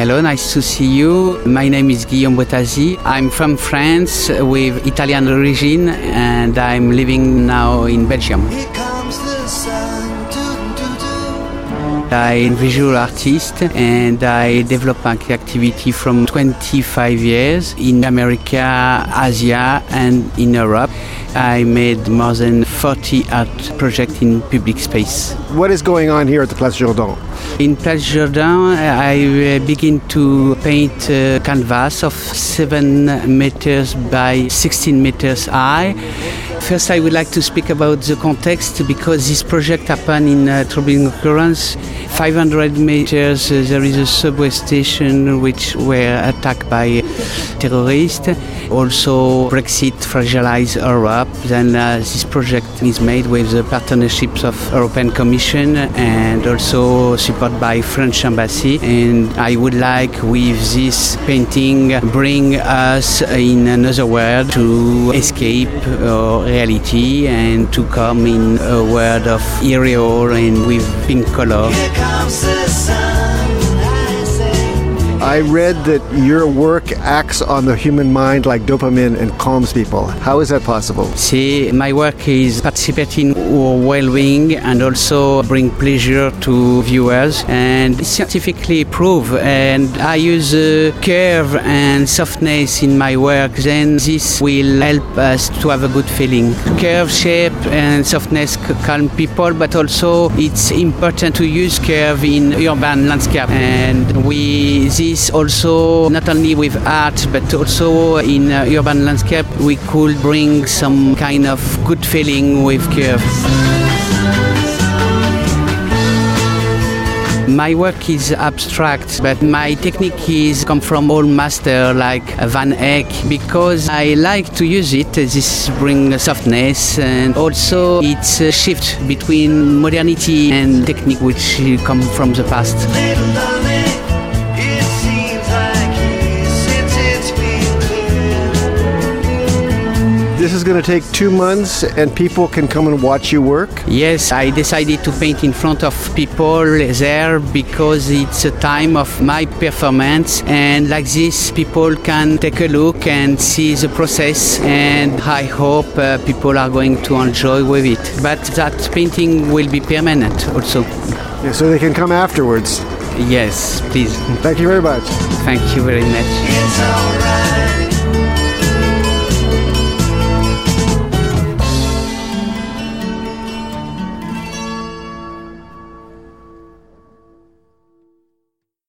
Hello, nice to see you. My name is Guillaume Bottazzi. I'm from France with Italian origin and I'm living now in Belgium. Here comes the sun. I'm a visual artist and I develop my activity from 25 years in America, Asia and in Europe. I made more than 40 art projects in public space. What is going on here at the Place Jourdan? In Place Jourdan, I begin to paint a canvas of 7 meters by 16 meters high. First, I would like to speak about the context because this project happened in troubling occurrence. 500 meters, there is a subway station which were attacked by terrorists. Also, Brexit fragilized Europe. Then this project is made with the partnerships of European Commission and also support by French Embassy. And I would like with this painting bring us in another world to escape our reality and to come in a world of irreal and with pink color. Here comes the sun, I say. I read that your work acts on the human mind like dopamine and calms people. How is that possible? See, my work is participating or well-being and also bring pleasure to viewers and it's scientifically proved. And I use curve and softness in my work. Then this will help us to have a good feeling. Curve, shape and softness calm people, but also it's important to use curve in urban landscape. And this also not only with art but also in urban landscape we could bring some kind of good feeling with curve. My work is abstract, but my technique is come from old master like Van Eyck because I like to use it. This brings softness and also it's a shift between modernity and technique which come from the past. Little darling, it seems like years since it's been clear. This is going to take 2 months and people can come and watch you work? Yes, I decided to paint in front of people there because it's a time of my performance and like this people can take a look and see the process and I hope people are going to enjoy with it. But that painting will be permanent also. Yeah, so they can come afterwards. Yes, please. Thank you very much. Thank you very much. It's alright.